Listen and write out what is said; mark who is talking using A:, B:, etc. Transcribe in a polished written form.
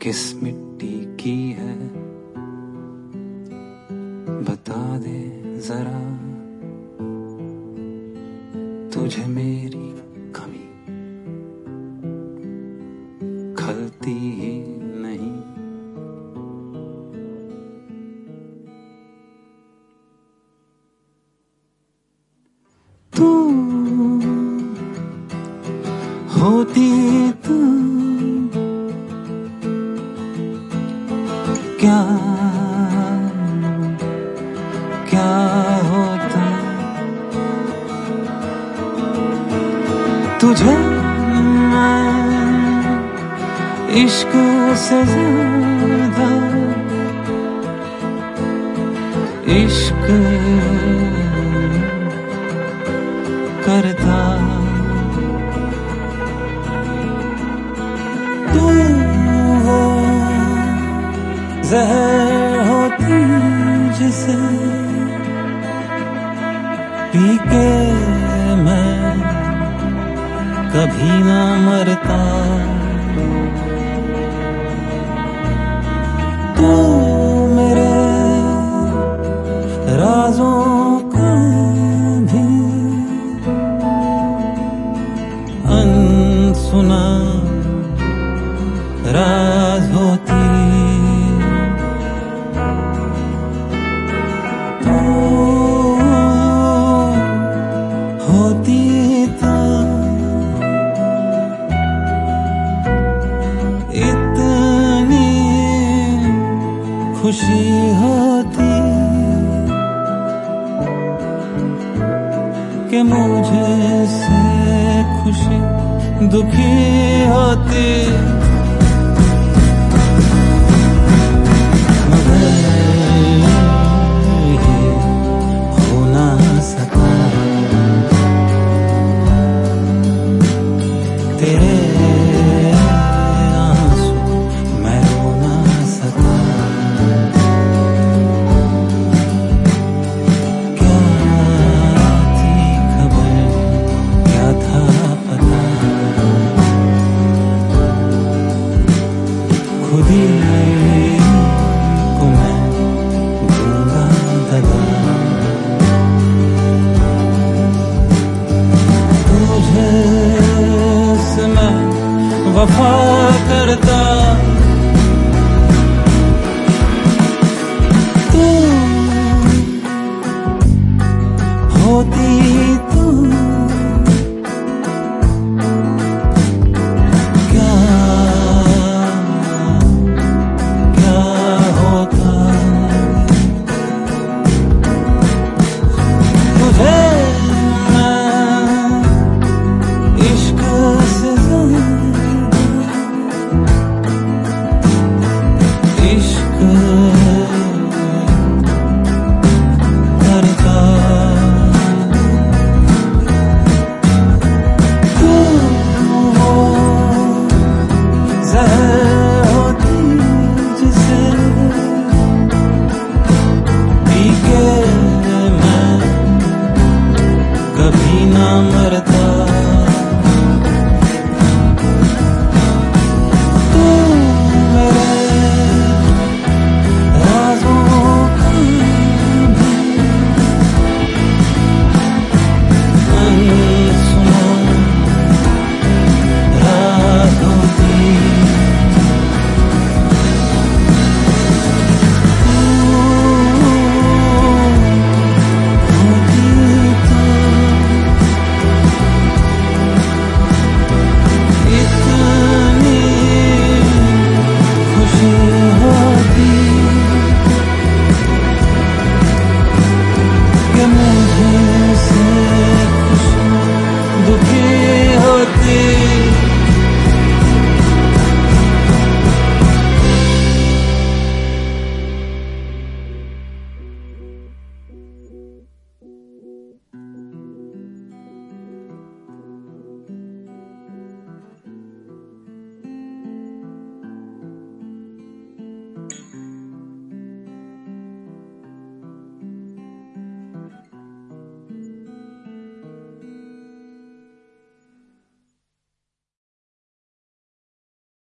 A: किस मिट्टी की है बता दे जरा, तुझे मेरी कमी खलती ही नहीं। तू होती तू क्या क्या होता, तुझे मैं इश्क से ज्यादा इश्क करता। तू वो जहर होती जिसे पी के मैं कभी ना मरता। तू मेरे राजों का भी अनसुना राज होती। तू होती तो इतनी खुशी होती कि मुझे से खुशी दुखी होती। खुदी को मैं दूंगा दगा, तुझे से मैं वफा करता। तू होती